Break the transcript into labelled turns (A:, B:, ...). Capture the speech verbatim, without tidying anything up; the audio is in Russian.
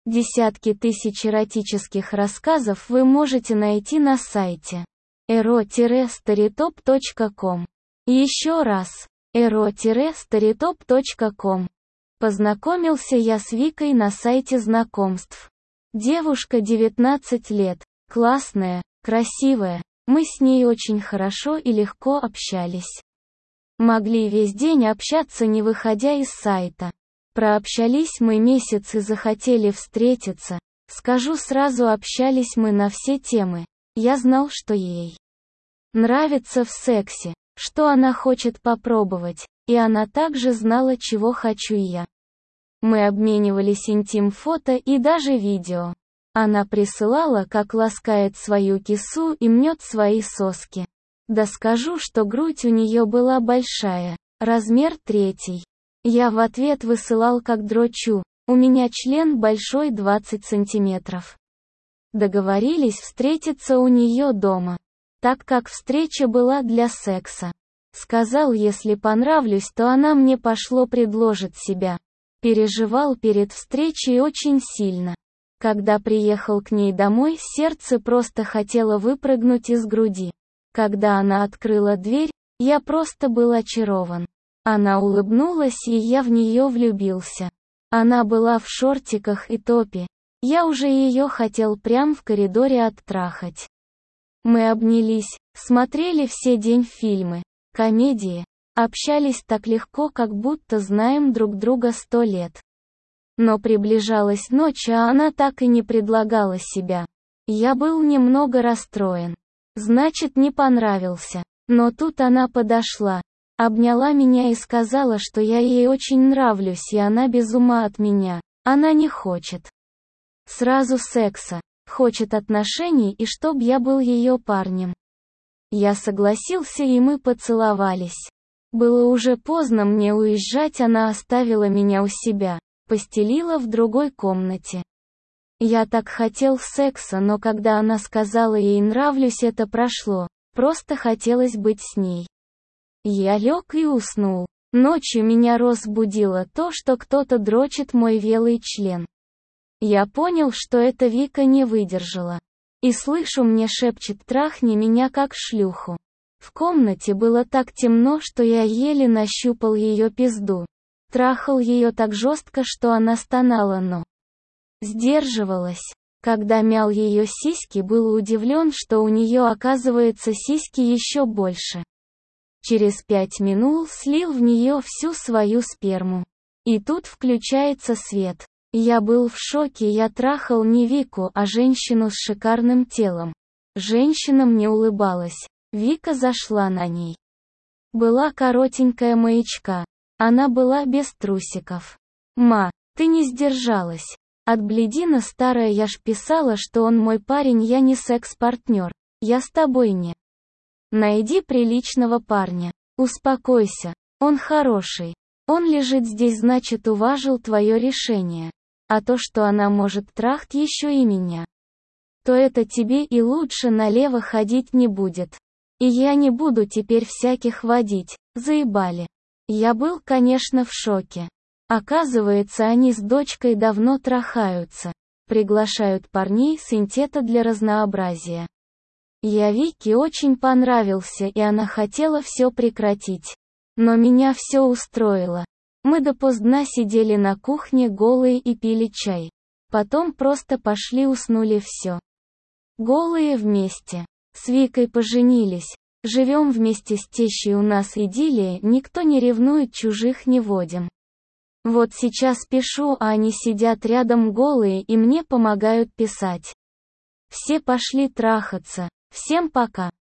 A: Десятки тысяч эротических рассказов вы можете найти на сайте эро старитоп точка ком. Еще раз, эро старитоп точка ком. Познакомился я с Викой на сайте знакомств. Девушка девятнадцать лет, классная, красивая, мы с ней очень хорошо и легко общались. Могли весь день общаться, не выходя из сайта. Прообщались мы месяц и захотели встретиться. Скажу сразу, общались мы на все темы. Я знал, что ей нравится в сексе, что она хочет попробовать, и она также знала, чего хочу и я. Мы обменивались интим-фото и даже видео. Она присылала, как ласкает свою кису и мнет свои соски. Да скажу, что грудь у нее была большая, размер третий. Я в ответ высылал, как дрочу, у меня член большой двадцать сантиметров. Договорились встретиться у нее дома, так как встреча была для секса. Сказал, если понравлюсь, то она мне пошло предложит себя. Переживал перед встречей очень сильно. Когда приехал к ней домой, сердце просто хотело выпрыгнуть из груди. Когда она открыла дверь, я просто был очарован. Она улыбнулась, и я в нее влюбился. Она была в шортиках и топе. Я уже ее хотел прям в коридоре оттрахать. Мы обнялись, смотрели все день фильмы, комедии, общались так легко, как будто знаем друг друга сто лет. Но приближалась ночь, а она так и не предлагала себя. Я был немного расстроен. Значит, не понравился. Но тут она подошла, обняла меня и сказала, что я ей очень нравлюсь, и она без ума от меня. Она не хочет сразу секса, хочет отношений и чтоб я был ее парнем. Я согласился, и мы поцеловались. Было уже поздно мне уезжать, она оставила меня у себя, постелила в другой комнате. Я так хотел секса, но когда она сказала, ей нравлюсь, это прошло, просто хотелось быть с ней. Я лег и уснул. Ночью меня разбудило то, что кто-то дрочит мой велый член. Я понял, что это Вика не выдержала. И слышу, мне шепчет: трахни меня как шлюху. В комнате было так темно, что я еле нащупал ее пизду. Трахал ее так жестко, что она стонала, но сдерживалась. Когда мял ее сиськи, был удивлен, что у нее оказывается сиськи еще больше. Через пять минут слил в нее всю свою сперму. И тут включается свет. Я был в шоке, я трахал не Вику, а женщину с шикарным телом. Женщина мне улыбалась. Вика зашла на ней. Была коротенькая маячка. Она была без трусиков. Ма, ты не сдержалась. От бледина старая, я ж писала, что он мой парень, я не секс-партнер. Я с тобой не. Найди приличного парня. Успокойся. Он хороший. Он лежит здесь, значит, уважил твое решение. А то, что она может трахать еще и меня, то это тебе и лучше налево ходить не будет. И я не буду теперь всяких водить. Заебали. Я был, конечно, в шоке. Оказывается, они с дочкой давно трахаются. Приглашают парней с интета для разнообразия. Я Вике очень понравился, и она хотела все прекратить. Но меня все устроило. Мы допоздна сидели на кухне голые и пили чай. Потом просто пошли, уснули, все. Голые вместе. С Викой поженились. Живем вместе с тещей, у нас идиллия, никто не ревнует, чужих не водим. Вот сейчас пишу, а они сидят рядом голые и мне помогают писать. Все пошли трахаться. Всем пока.